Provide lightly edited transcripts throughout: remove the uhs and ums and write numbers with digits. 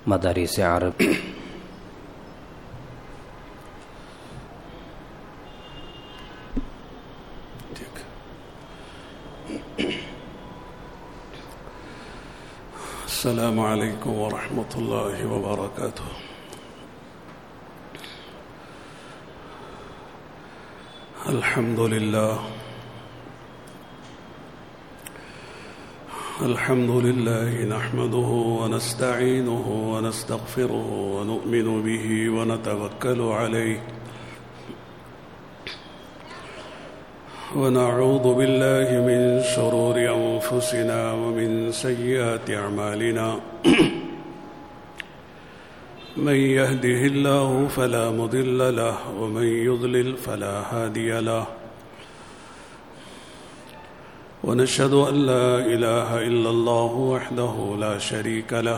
مدارس عرب السلام علیکم ورحمۃ اللہ وبرکاتہ. الحمد لله نحمده ونستعينه ونستغفره ونؤمن به ونتوكل عليه ونعوذ بالله من شرور أنفسنا ومن سيئات أعمالنا من يهده الله فلا مضل له ومن يضلل فلا هادي له ونشهد أن لا إله إلا الله وحده لا شريك له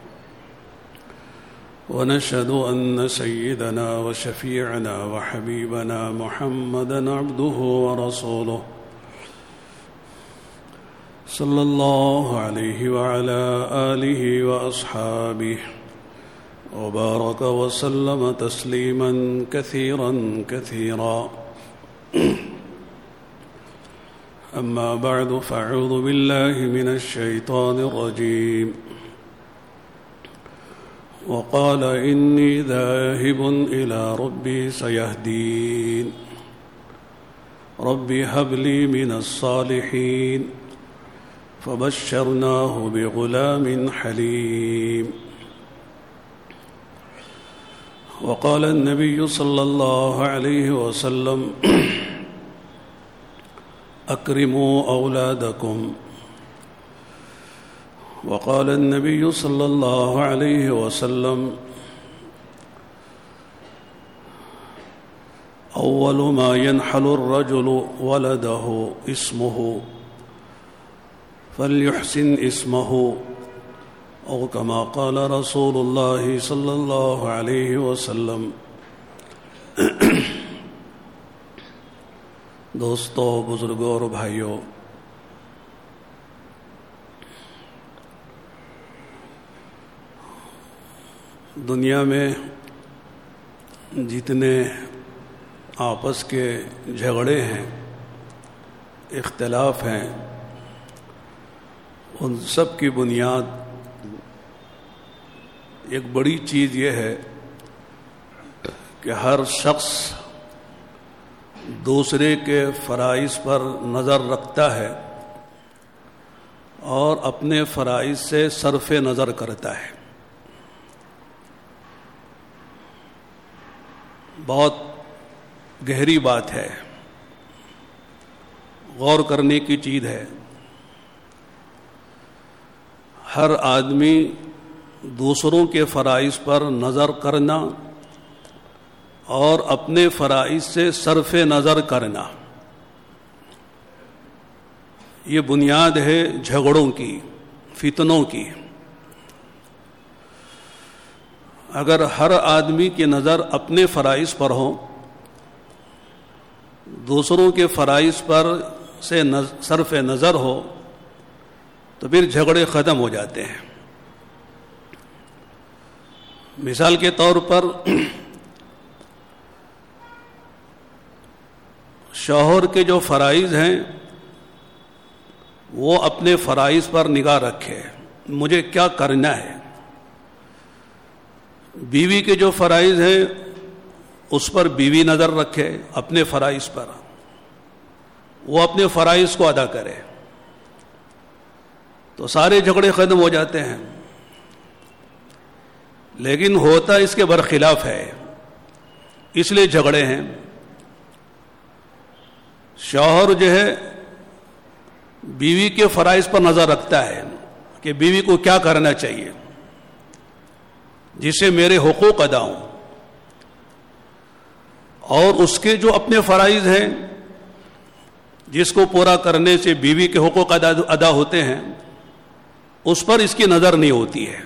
ونشهد أن سيدنا وشفيعنا وحبيبنا محمدا عبده ورسوله صلى الله عليه وعلى آله وأصحابه وبارك وسلم تسليما كثيرا كثيرا. أما بعد فأعوذ بالله من الشيطان الرجيم. وقال إني ذاهب إلى ربي سيهدين ربي هب لي من الصالحين فبشرناه بغلام حليم. وقال النبي صلى الله عليه وسلم أكرموا أولادكم. وقال النبي صلى الله عليه وسلم أول ما ينحل الرجل ولده اسمه فليحسن اسمه أو كما قال رسول الله صلى الله عليه وسلم. دوستو، بزرگوں اور بھائیوں، دنیا میں جتنے آپس کے جھگڑے ہیں، اختلاف ہیں، ان سب کی بنیاد ایک بڑی چیز یہ ہے کہ ہر شخص دوسرے کے فرائض پر نظر رکھتا ہے اور اپنے فرائض سے صرف نظر کرتا ہے. بہت گہری بات ہے، غور کرنے کی چیز ہے. ہر آدمی دوسروں کے فرائض پر نظر کرنا اور اپنے فرائض سے صرف نظر کرنا، یہ بنیاد ہے جھگڑوں کی، فتنوں کی. اگر ہر آدمی کی نظر اپنے فرائض پر ہو، دوسروں کے فرائض پر سے صرف نظر ہو، تو پھر جھگڑے ختم ہو جاتے ہیں. مثال کے طور پر شوہر کے جو فرائض ہیں وہ اپنے فرائض پر نگاہ رکھے، مجھے کیا کرنا ہے. بیوی کے جو فرائض ہیں اس پر بیوی نظر رکھے، اپنے فرائض پر، وہ اپنے فرائض کو ادا کرے، تو سارے جھگڑے ختم ہو جاتے ہیں. لیکن ہوتا اس کے برخلاف ہے، اس لیے جھگڑے ہیں. شوہر جو ہے بیوی کے فرائض پر نظر رکھتا ہے کہ بیوی کو کیا کرنا چاہیے جس سے میرے حقوق ادا ہوں، اور اس کے جو اپنے فرائض ہیں جس کو پورا کرنے سے بیوی کے حقوق ادا ہوتے ہیں، اس پر اس کی نظر نہیں ہوتی ہے.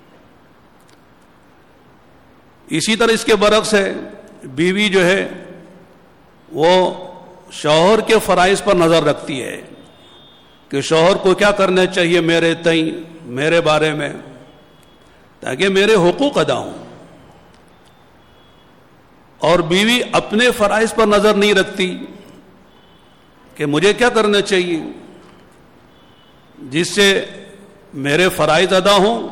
اسی طرح اس کے برعکس ہے، بیوی جو ہے وہ شوہر کے فرائض پر نظر رکھتی ہے کہ شوہر کو کیا کرنا چاہیے میرے تئیں، میرے بارے میں، تاکہ میرے حقوق ادا ہوں. اور بیوی اپنے فرائض پر نظر نہیں رکھتی کہ مجھے کیا کرنا چاہیے جس سے میرے فرائض ادا ہوں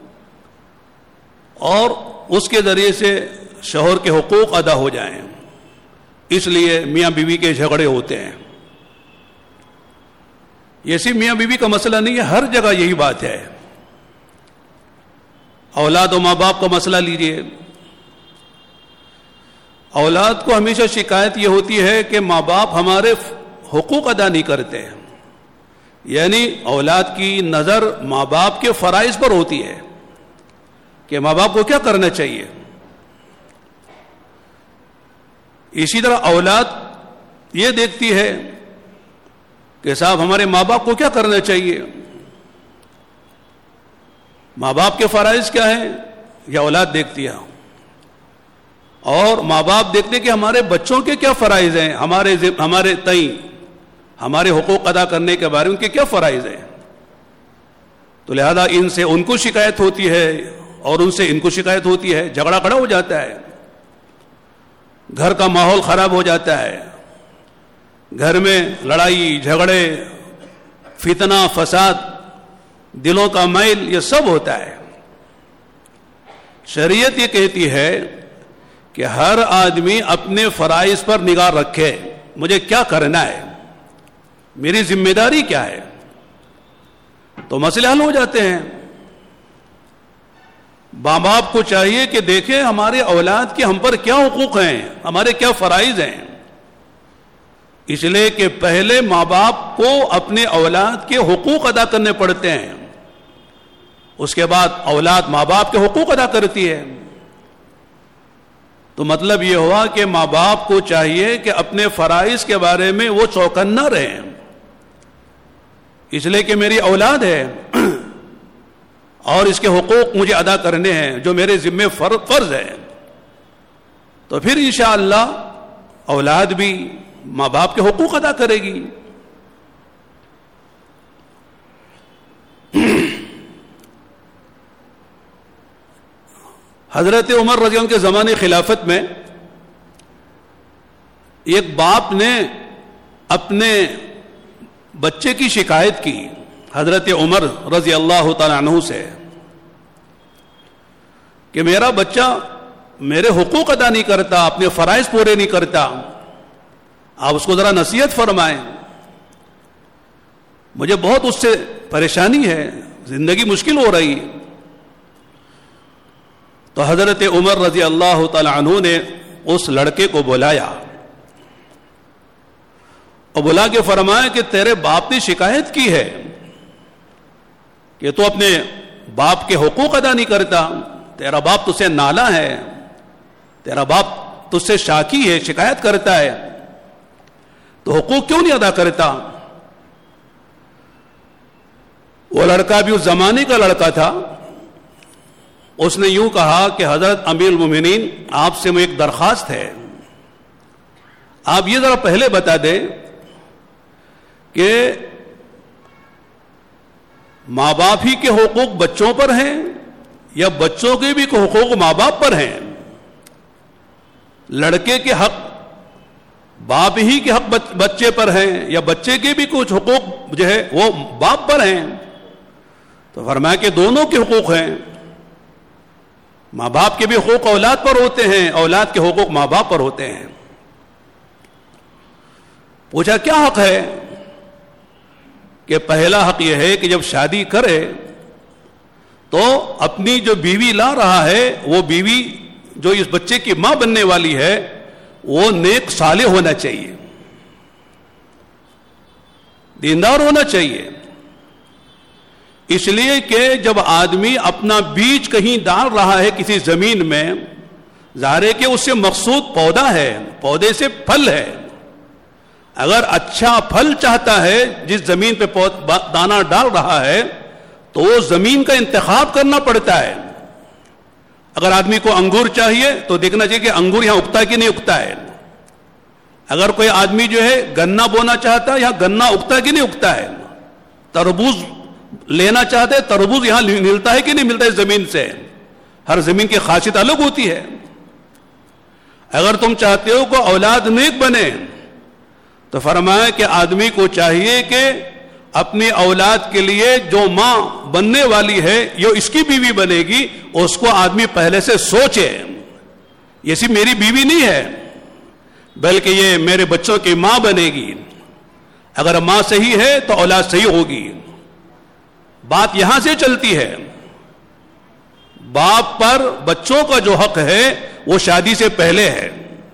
اور اس کے ذریعے سے شوہر کے حقوق ادا ہو جائیں. اس لیے میاں بیوی کے جھگڑے ہوتے ہیں. یہ صرف میاں بیوی کا مسئلہ نہیں ہے، ہر جگہ یہی بات ہے. اولاد و ماں باپ کا مسئلہ لیجئے. اولاد کو ہمیشہ شکایت یہ ہوتی ہے کہ ماں باپ ہمارے حقوق ادا نہیں کرتے، یعنی اولاد کی نظر ماں باپ کے فرائض پر ہوتی ہے کہ ماں باپ کو کیا کرنا چاہیے. اسی طرح اولاد یہ دیکھتی ہے کہ صاحب ہمارے ماں باپ کو کیا کرنا چاہیے. ماں باپ کے فرائض کیا ہیں یہ اولاد دیکھتی ہے، اور ماں باپ دیکھتے کہ ہمارے بچوں کے کیا فرائض ہیں، ہمارے تئیں ہمارے حقوق ادا کرنے کے بارے میں ان کے کیا فرائض ہیں. تو لہذا ان سے ان کو شکایت ہوتی ہے اور ان سے ان کو شکایت ہوتی ہے، جھگڑا کھڑا ہو جاتا ہے، گھر کا ماحول خراب ہو جاتا ہے، گھر میں لڑائی جھگڑے فتنہ فساد دلوں کا میل یہ سب ہوتا ہے. شریعت یہ کہتی ہے کہ ہر آدمی اپنے فرائض پر نگاہ رکھے، مجھے کیا کرنا ہے، میری ذمہ داری کیا ہے، تو مسئلے حل ہو جاتے ہیں. ماں باپ کو چاہیے کہ دیکھیں ہمارے اولاد کے ہم پر کیا حقوق ہیں، ہمارے کیا فرائض ہیں. اس لیے کہ پہلے ماں باپ کو اپنے اولاد کے حقوق ادا کرنے پڑتے ہیں، اس کے بعد اولاد ماں باپ کے حقوق ادا کرتی ہے. تو مطلب یہ ہوا کہ ماں باپ کو چاہیے کہ اپنے فرائض کے بارے میں وہ چوکنا رہیں، اس لیے کہ میری اولاد ہے اور اس کے حقوق مجھے ادا کرنے ہیں جو میرے ذمہ فرض ہے. تو پھر انشاءاللہ اولاد بھی ماں باپ کے حقوق ادا کرے گی. حضرت عمر رضی اللہ عنہ کے زمانے خلافت میں ایک باپ نے اپنے بچے کی شکایت کی حضرت عمر رضی اللہ تعالی عنہ سے کہ میرا بچہ میرے حقوق ادا نہیں کرتا، اپنے فرائض پورے نہیں کرتا، آپ اس کو ذرا نصیحت فرمائیں، مجھے بہت اس سے پریشانی ہے، زندگی مشکل ہو رہی. تو حضرت عمر رضی اللہ تعالی عنہ نے اس لڑکے کو بلایا اور بلا کے فرمایا کہ تیرے باپ نے شکایت کی ہے کہ تو اپنے باپ کے حقوق ادا نہیں کرتا، تیرا باپ تجھ سے نالا ہے، تیرا باپ تجھ سے شاکی ہے، شکایت کرتا ہے، تو حقوق کیوں نہیں ادا کرتا. وہ لڑکا بھی اس زمانے کا لڑکا تھا. اس نے یوں کہا کہ حضرت امیر المومنین آپ سے ایک درخواست ہے، آپ یہ ذرا پہلے بتا دیں کہ ماں باپ ہی کے حقوق بچوں پر ہیں یا بچوں کے بھی حقوق ماں باپ پر ہیں. لڑکے کے حق باپ ہی کے حق بچے پر ہیں یا بچے کے بھی کچھ حقوق جو ہے وہ باپ پر ہیں. تو فرمایا کہ دونوں کے حقوق ہیں، ماں باپ کے بھی حقوق اولاد پر ہوتے ہیں، اولاد کے حقوق ماں باپ پر ہوتے ہیں. پوچھا کیا حق ہے؟ کہ پہلا حق یہ ہے کہ جب شادی کرے تو اپنی جو بیوی لا رہا ہے وہ بیوی جو اس بچے کی ماں بننے والی ہے وہ نیک صالح ہونا چاہیے، دیندار ہونا چاہیے. اس لیے کہ جب آدمی اپنا بیج کہیں ڈال رہا ہے کسی زمین میں، ظاہر ہے کہ اس سے مقصود پودا ہے، پودے سے پھل ہے. اگر اچھا پھل چاہتا ہے جس زمین پہ دانہ ڈال رہا ہے تو وہ زمین کا انتخاب کرنا پڑتا ہے. اگر آدمی کو انگور چاہیے تو دیکھنا چاہیے کہ انگور یہاں اگتا ہے کہ نہیں اگتا ہے. اگر کوئی آدمی جو ہے گنا بونا چاہتا ہے یہاں گنا اگتا ہے کہ نہیں اگتا ہے. تربوز لینا چاہتے تربوز یہاں ملتا ہے کہ نہیں ملتا ہے زمین سے. ہر زمین کی خاصیت الگ ہوتی ہے. اگر تم چاہتے ہو کہ اولاد نیک بنے تو فرمایا کہ آدمی کو چاہیے کہ اپنی اولاد کے لیے جو ماں بننے والی ہے جو اس کی بیوی بنے گی اس کو آدمی پہلے سے سوچے. یہ صرف میری بیوی نہیں ہے بلکہ یہ میرے بچوں کی ماں بنے گی. اگر ماں صحیح ہے تو اولاد صحیح ہوگی. بات یہاں سے چلتی ہے. باپ پر بچوں کا جو حق ہے وہ شادی سے پہلے ہے.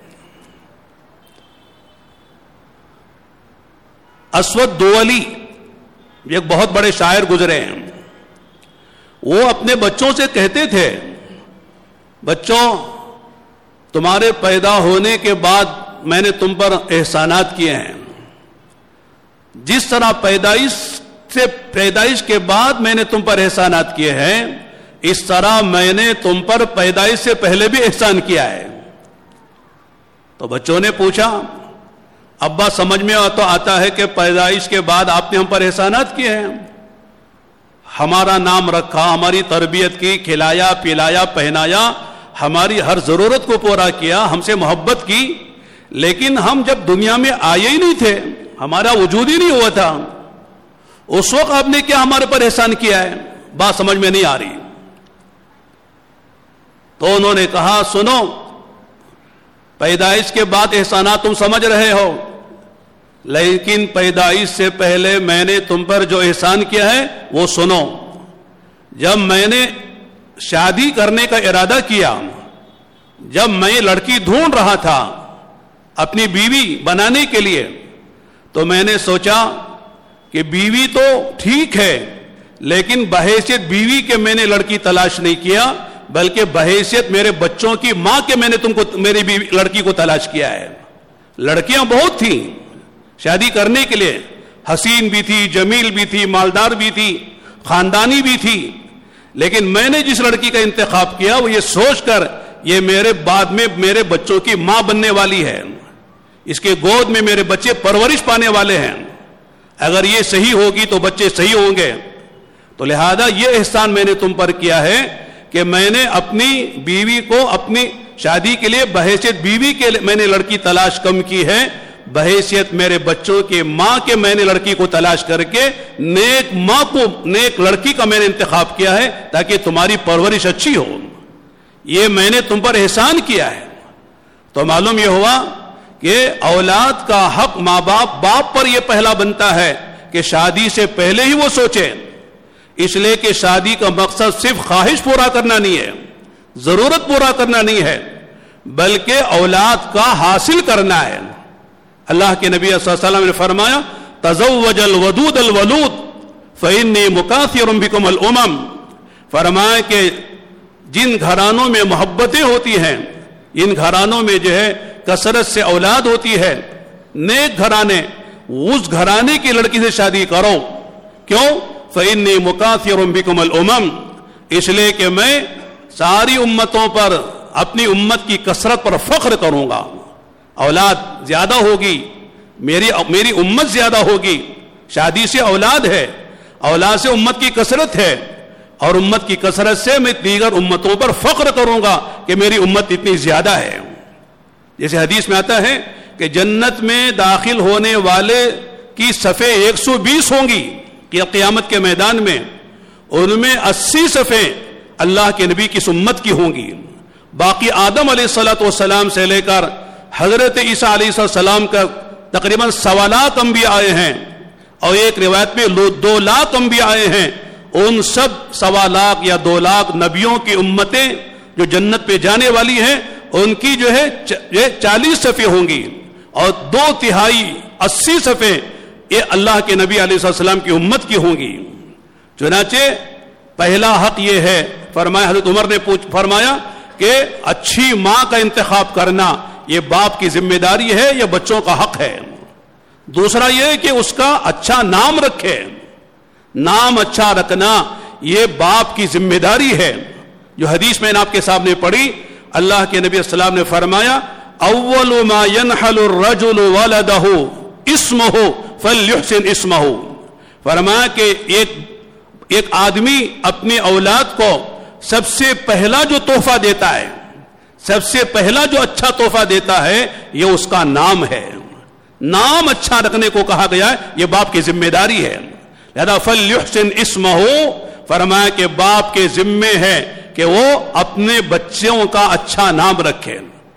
اسود دولی ایک بہت بڑے شاعر گزرے ہیں. وہ اپنے بچوں سے کہتے تھے بچوں تمہارے پیدا ہونے کے بعد میں نے تم پر احسانات کیے ہیں. جس طرح پیدائش کے بعد میں نے تم پر احسانات کیے ہیں اس طرح میں نے تم پر پیدائش سے پہلے بھی احسان کیا ہے. تو بچوں نے پوچھا ابا سمجھ میں تو آتا ہے کہ پیدائش کے بعد آپ نے ہم پر احسانات کیے ہیں. ہمارا نام رکھا, ہماری تربیت کی, کھلایا پلایا پہنایا, ہماری ہر ضرورت کو پورا کیا, ہم سے محبت کی, لیکن ہم جب دنیا میں آئے ہی نہیں تھے, ہمارا وجود ہی نہیں ہوا تھا, اس وقت آپ نے کیا ہمارے پر احسان کیا ہے؟ بات سمجھ میں نہیں آ رہی. تو انہوں نے کہا سنو پیدائش کے بعد احسانات تم سمجھ رہے ہو لیکن پیدائش سے پہلے میں نے تم پر جو احسان کیا ہے وہ سنو. جب میں نے شادی کرنے کا ارادہ کیا, جب میں لڑکی ڈھونڈ رہا تھا اپنی بیوی بنانے کے لیے, تو میں نے سوچا کہ بیوی تو ٹھیک ہے لیکن بحیثیت بیوی کے میں نے لڑکی تلاش نہیں کیا بلکہ بحیثیت میرے بچوں کی ماں کے میں نے میری لڑکی کو تلاش کیا ہے. لڑکیاں بہت تھیں شادی کرنے کے لیے, حسین بھی تھی, جمیل بھی تھی, مالدار بھی تھی, خاندانی بھی تھی, لیکن میں نے جس لڑکی کا انتخاب کیا وہ یہ سوچ کر یہ میرے بعد میں میرے بچوں کی ماں بننے والی ہے, اس کے گود میں میرے بچے پرورش پانے والے ہیں, اگر یہ صحیح ہوگی تو بچے صحیح ہوں گے. تو لہذا یہ احسان میں نے تم پر کیا ہے کہ میں نے اپنی بیوی کو اپنی شادی کے لیے بحیثیت بیوی کے میں نے لڑکی تلاش کم کی ہے, بحیثیت میرے بچوں کے ماں کے میں نے لڑکی کو تلاش کر کے نیک ماں کو نیک لڑکی کا میں نے انتخاب کیا ہے تاکہ تمہاری پرورش اچھی ہو. یہ میں نے تم پر احسان کیا ہے. تو معلوم یہ ہوا کہ اولاد کا حق ماں باپ پر یہ پہلا بنتا ہے کہ شادی سے پہلے ہی وہ سوچے, اس لیے کہ شادی کا مقصد صرف خواہش پورا کرنا نہیں ہے, ضرورت پورا کرنا نہیں ہے, بلکہ اولاد کا حاصل کرنا ہے. اللہ کے نبی صلی اللہ علیہ وسلم نے فرمایا تزوج الودود الولود فإنی مکاثر بکم الامم. فرمایا کہ جن گھرانوں میں محبتیں ہوتی ہیں, ان گھرانوں میں جو ہے کثرت سے اولاد ہوتی ہے, نیک گھرانے, اس گھرانے کی لڑکی سے شادی کرو. کیوں؟ فإنی مکاثر بکم الامم, اس لیے کہ میں ساری امتوں پر اپنی امت کی کثرت پر فخر کروں گا. اولاد زیادہ ہوگی, میری امت زیادہ ہوگی. شادی سے اولاد ہے, اولاد سے امت کی کثرت ہے, اور امت کی کثرت سے میں دیگر امتوں پر فخر کروں گا کہ میری امت اتنی زیادہ ہے. جیسے حدیث میں آتا ہے کہ جنت میں داخل ہونے والے کی صفیں 120 ہوں گی کہ قیامت کے میدان میں, ان میں 80 صفیں اللہ کے نبی کی امت کی ہوں گی. باقی آدم علیہ السلام سے لے کر حضرت عیسیٰ علیہ السلام کا تقریباً 1.25 لاکھ انبیاء آئے ہیں, اور ایک روایت میں 2 لاکھ انبیاء آئے ہیں. ان سب 1.25 لاکھ یا 2 لاکھ نبیوں کی امتیں جو جنت پہ جانے والی ہیں ان کی جو ہے 40 صفیں ہوں گی, اور 2/3 80 صفیں یہ اللہ کے نبی علیہ السلام کی امت کی ہوں گی. چنانچہ پہلا حق یہ ہے, فرمایا حضرت عمر نے فرمایا کہ اچھی ماں کا انتخاب کرنا یہ باپ کی ذمہ داری ہے, یہ بچوں کا حق ہے. دوسرا یہ کہ اس کا اچھا نام رکھے, نام اچھا رکھنا یہ باپ کی ذمہ داری ہے. جو حدیث میں آپ کے سامنے پڑھی, اللہ کے نبی صلی اللہ علیہ وسلم نے فرمایا اول ما ينحل الرجل ولده اسمه فليحسن اسمه. فرمایا کہ ایک آدمی اپنی اولاد کو سب سے پہلا جو تحفہ دیتا ہے، سب سے پہلا جو اچھا تحفہ دیتا ہے یہ اس کا نام ہے. نام اچھا رکھنے کو کہا گیا ہے، یہ باپ کی ذمہ داری ہے. لہذا فَلْيُحْسِنْ اسْمَهُ، فرمایا کہ باپ کے ذمے ہے کہ وہ اپنے بچوں کا اچھا نام رکھے.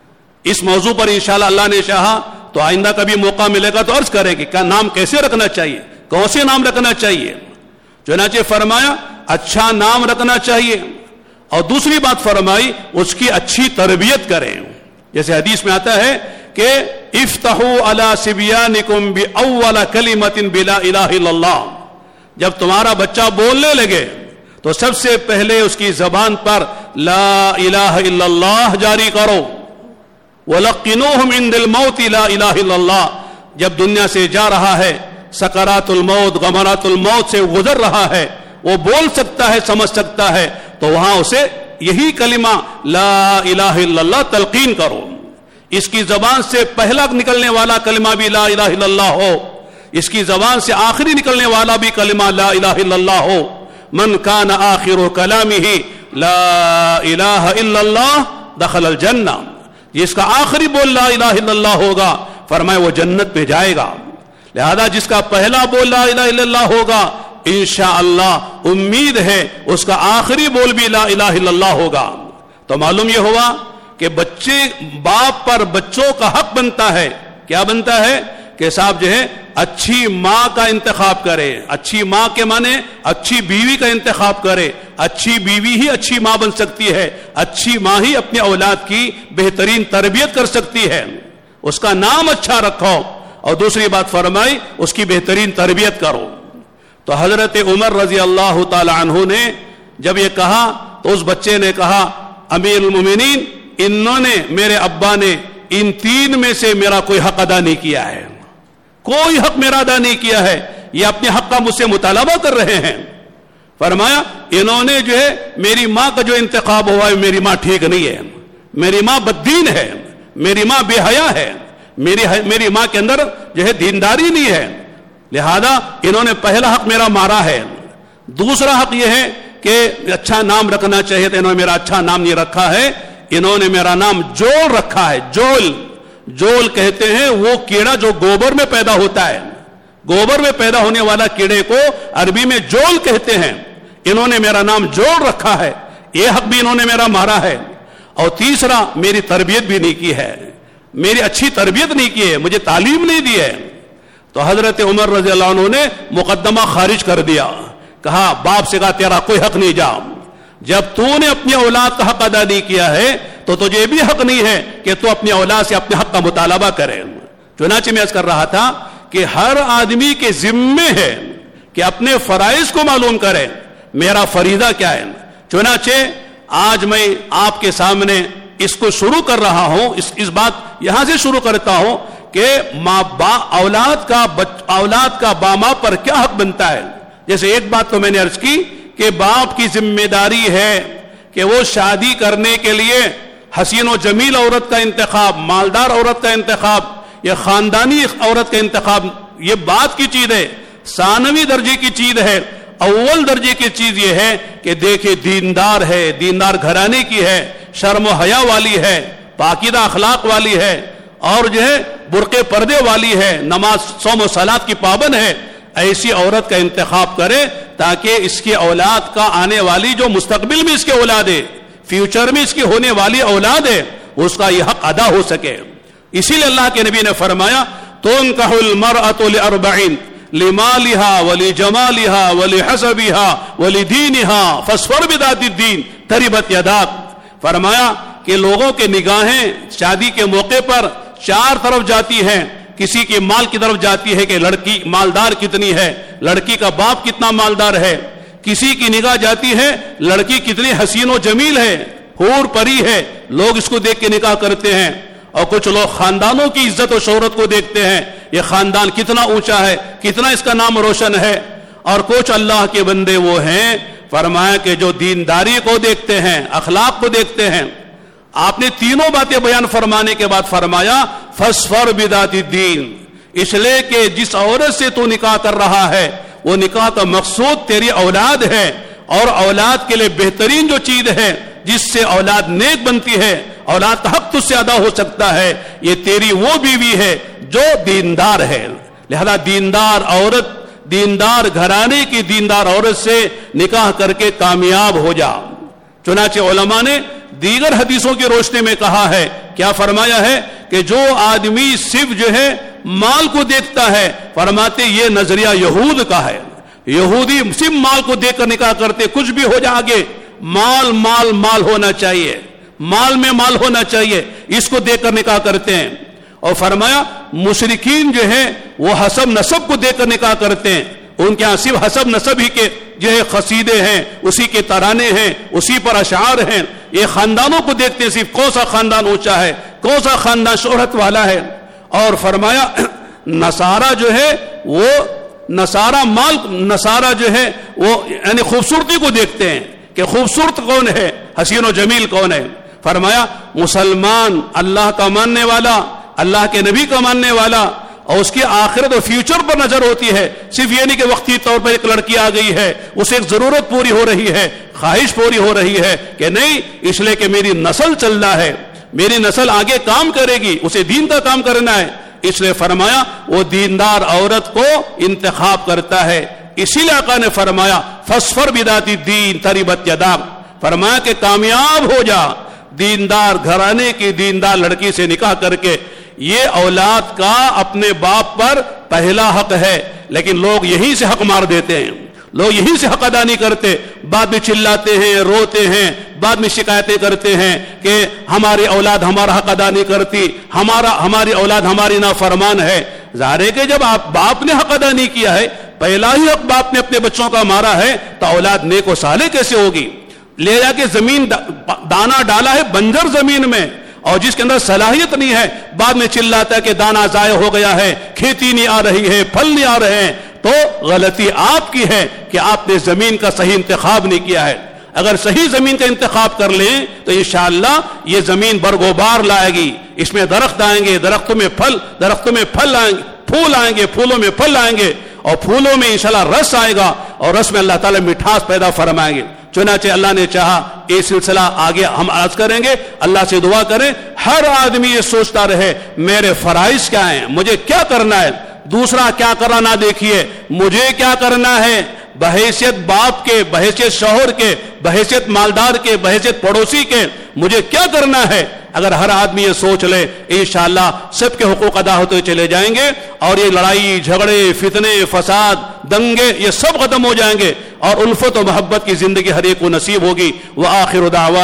اس موضوع پر انشاءاللہ اللہ نے چاہا تو آئندہ کبھی موقع ملے گا تو عرض کریں کہ کیا نام کیسے رکھنا چاہیے، کون سے نام رکھنا چاہیے. چنانچہ فرمایا اچھا نام رکھنا چاہیے، اور دوسری بات فرمائی اس کی اچھی تربیت کریں. جیسے حدیث میں آتا ہے کہ افتحوا علی صبیانکم باول کلمۃ بلا الہ الا اللہ، جب تمہارا بچہ بولنے لگے تو سب سے پہلے اس کی زبان پر لا الہ الا اللہ جاری کرو. وَلَقِّنُوهُمْ عِنْدَ الْمَوْتِ لَا إِلَهَ إِلَّا اللَّهِ، جب دنیا سے جا رہا ہے، سکرات الموت غمرات الموت سے گزر رہا ہے، وہ بول سکتا ہے، سمجھ سکتا ہے، تو وہاں اسے یہی کلمہ لا الہ الا اللہ تلقین کرو. اس کی زبان سے پہلا نکلنے والا کلمہ بھی لا الہ الا اللہ ہو، اس کی زبان سے آخری نکلنے والا بھی کلمہ لا الہ الا اللہ ہو. من کان آخر کلامہ لا الہ الا اللہ دخل الجنہ، جس کا آخری بول لا الہ الا اللہ ہوگا فرمائے وہ جنت میں جائے گا. لہذا جس کا پہلا بول لا الہ الا اللہ ہوگا انشاءاللہ امید ہے اس کا آخری بول بھی لا الہ الا اللہ ہوگا. تو معلوم یہ ہوا کہ بچے باپ پر بچوں کا حق بنتا ہے. کیا بنتا ہے کہ صاحب جو ہے اچھی ماں کا انتخاب کرے. اچھی ماں کے معنی اچھی بیوی کا انتخاب کرے. اچھی بیوی ہی اچھی ماں بن سکتی ہے، اچھی ماں ہی اپنی اولاد کی بہترین تربیت کر سکتی ہے. اس کا نام اچھا رکھو، اور دوسری بات فرمائی اس کی بہترین تربیت کرو. تو حضرت عمر رضی اللہ تعالی عنہ نے جب یہ کہا تو اس بچے نے کہا امیر المومنین، انہوں نے میرے ابا نے ان تین میں سے میرا کوئی حق ادا نہیں کیا ہے، کوئی حق میرا ادا نہیں کیا ہے، یہ اپنے حق کا مجھ سے مطالبہ کر رہے ہیں. فرمایا انہوں نے جو ہے میری ماں کا جو انتخاب ہوا ہے میری ماں ٹھیک نہیں ہے، میری ماں بددین ہے، میری ماں بے حیا ہے، میری ماں کے اندر جو ہے دینداری نہیں ہے، لہذا انہوں نے پہلا حق میرا مارا ہے. دوسرا حق یہ ہے کہ اچھا نام رکھنا چاہیے تو انہوں نے میرا اچھا نام نہیں رکھا ہے، انہوں نے میرا نام جول رکھا ہے. جول کہتے ہیں وہ کیڑا جو گوبر میں پیدا ہوتا ہے، گوبر میں پیدا ہونے والا کیڑے کو عربی میں جول کہتے ہیں. انہوں نے میرا نام جول رکھا ہے، یہ حق بھی انہوں نے میرا مارا ہے. اور تیسرا میری تربیت بھی نہیں کی ہے، میری اچھی تربیت نہیں کی ہے، مجھے تعلیم نہیں دی ہے. تو حضرت عمر رضی اللہ عنہ نے مقدمہ خارج کر دیا، کہا باپ سے کہا تیرا کوئی حق نہیں، جا، جب تو نے اپنی اولاد کا حق ادا نہیں کیا ہے تو تجھے بھی حق نہیں ہے کہ تو اپنی اولاد سے اپنے حق کا مطالبہ کرے. چنانچہ میں عرض کر رہا تھا کہ ہر آدمی کے ذمے ہے کہ اپنے فرائض کو معلوم کرے، میرا فریضہ کیا ہے. چنانچہ آج میں آپ کے سامنے اس کو شروع کر رہا ہوں، اس بات یہاں سے شروع کرتا ہوں کہ اولاد کا باما پر کیا حق بنتا ہے. جیسے ایک بات تو میں نے عرض کی کہ باپ کی ذمہ داری ہے کہ وہ شادی کرنے کے لیے حسین و جمیل عورت کا انتخاب، مالدار عورت کا انتخاب یا خاندانی عورت کا انتخاب یہ بات کی چیز ہے، ثانوی درجے کی چیز ہے. اول درجے کی چیز یہ ہے کہ دیکھے دیندار ہے، دیندار گھرانے کی ہے، شرم و حیا والی ہے، پاکیزہ اخلاق والی ہے، اور جو ہے برقع پردے والی ہے، نماز صوم و صلات کی پابند ہے. ایسی عورت کا انتخاب کرے تاکہ اس کی اولاد کا آنے والی جو مستقبل میں اس کے اولاد ہے، فیوچر میں اس کی ہونے والی اولاد ہے، اس کا یہ حق ادا ہو سکے. اسی لیے اللہ کے نبی نے فرمایا تنکح المرأة لأربعین لمالها ولجمالها ولحسبها ولدینها فاصفر بذات الدین تربت یداک. فرمایا کہ لوگوں کے نگاہیں شادی کے موقع پر چار طرف جاتی ہیں، کسی کے مال کی طرف جاتی ہے کہ لڑکی مالدار کتنی ہے، لڑکی کا باپ کتنا مالدار ہے، کسی کی نگاہ جاتی ہے لڑکی کتنی حسین و جمیل ہے، حور پری ہے، لوگ اس کو دیکھ کے نکاح کرتے ہیں. اور کچھ لوگ خاندانوں کی عزت و شہرت کو دیکھتے ہیں، یہ خاندان کتنا اونچا ہے، کتنا اس کا نام روشن ہے. اور کچھ اللہ کے بندے وہ ہیں فرمایا کہ جو دینداری کو دیکھتے ہیں، اخلاق کو دیکھتے ہیں. آپ نے تینوں باتیں بیان فرمانے کے بعد فرمایا فاصفر بذات الدین، اس لیے کہ جس عورت سے تو نکاح کر رہا ہے وہ نکاح کا مقصود تیری اولاد ہے، اور اولاد کے لیے بہترین جو چیز ہے جس سے اولاد نیک بنتی ہے، اولاد کا حق تجھ سے ادا ہو سکتا ہے، یہ تیری وہ بیوی ہے جو دیندار ہے. لہذا دیندار عورت، دیندار گھرانے کی دیندار عورت سے نکاح کر کے کامیاب ہو جا. چنانچہ علماء نے دیگر حدیثوں کی روشنی میں کہا ہے، کیا فرمایا ہے کہ جو آدمی صرف جو ہے مال کو دیکھتا ہے، فرماتے یہ نظریہ یہود کا ہے. یہودی صرف مال کو دیکھ کر نکاح کرتے، کچھ بھی ہو جائے آگے مال مال مال ہونا چاہیے، مال میں مال ہونا چاہیے، اس کو دیکھ کر نکاح کرتے ہیں. اور فرمایا مشرکین جو ہے وہ حسب نسب کو دیکھ کر نکاح کرتے ہیں، ان کے ہاں صرف حسب نسب ہی کے جو ہے قصیدے ہیں، اسی کے ترانے ہیں، اسی پر اشعار ہیں. یہ خاندانوں کو دیکھتے ہیں، صرف کون سا خاندان اونچا ہے، کون سا خاندان شہرت والا ہے. اور فرمایا نصارہ جو ہے وہ نصارہ جو ہے وہ یعنی خوبصورتی کو دیکھتے ہیں کہ خوبصورت کون ہے، حسین و جمیل کون ہے. فرمایا مسلمان اللہ کا ماننے والا، اللہ کے نبی کا ماننے والا، اور اس کی آخرت اور فیوچر پر نظر ہوتی ہے. صرف یہ نہیں کہ وقتی طور پر ایک لڑکی آ گئی ہے، اسے ایک ضرورت پوری ہو رہی ہے، خواہش پوری ہو رہی ہے کہ نہیں، اس لیے کہ میری نسل چل رہا ہے، میری نسل آگے کام کرے گی، اسے دین کا کام کرنا ہے. اس لیے فرمایا وہ دیندار عورت کو انتخاب کرتا ہے. اسی لیے آقا نے فرمایا فاصفر بذات الدین تربت یداک، فرمایا کہ کامیاب ہو جا دیندار گھرانے کی دیندار لڑکی سے نکاح کر کے. یہ اولاد کا اپنے باپ پر پہلا حق ہے، لیکن لوگ یہیں سے حق مار دیتے ہیں، لوگ یہیں سے حق ادا نہیں کرتے، بعد میں چلاتے ہیں، روتے ہیں، بعد میں شکایتیں کرتے ہیں کہ ہماری اولاد ہمارا حق ادا نہیں کرتی، ہماری اولاد ہماری نافرمان ہے. ظاہر ہے کہ جب آپ باپ نے حق ادا نہیں کیا ہے، پہلا ہی حق باپ نے اپنے بچوں کا مارا ہے، تو اولاد نیک و صالح کیسے ہوگی؟ لے جا کے زمین دانا ڈالا ہے بنجر زمین میں، اور جس کے اندر صلاحیت نہیں ہے، بعد میں چلاتا ہے کہ دانا ضائع ہو گیا ہے، کھیتی نہیں آ رہی ہے، پھل نہیں آ رہے ہیں. تو غلطی آپ کی ہے کہ آپ نے زمین کا صحیح انتخاب نہیں کیا ہے. اگر صحیح زمین کا انتخاب کر لیں تو انشاءاللہ یہ زمین برگوبار لائے گی، اس میں درخت آئیں گے، درختوں میں پھل آئیں گے، پھول آئیں گے، پھولوں میں پھل آئیں گے، اور پھولوں میں انشاءاللہ رس آئے گا، اور رس میں اللہ تعالیٰ مٹھاس پیدا فرمائیں گے. چنانچہ اللہ نے چاہا یہ سلسلہ آگے ہم عرض کریں گے. اللہ سے دعا کریں ہر آدمی یہ سوچتا رہے میرے فرائض کیا ہیں، مجھے کیا کرنا ہے، دوسرا کیا کرنا نہ دیکھیے، مجھے کیا کرنا ہے بحیثیت باپ کے، بحیثیت شوہر کے، بحیثیت مالدار کے، بحیثیت پڑوسی کے، مجھے کیا کرنا ہے. اگر ہر آدمی یہ سوچ لے انشاءاللہ سب کے حقوق ادا ہوتے چلے جائیں گے، اور یہ لڑائی جھگڑے فتنے فساد دنگے یہ سب ختم ہو جائیں گے، اور الفت و محبت کی زندگی ہر ایک کو نصیب ہوگی. وآخر دعوانا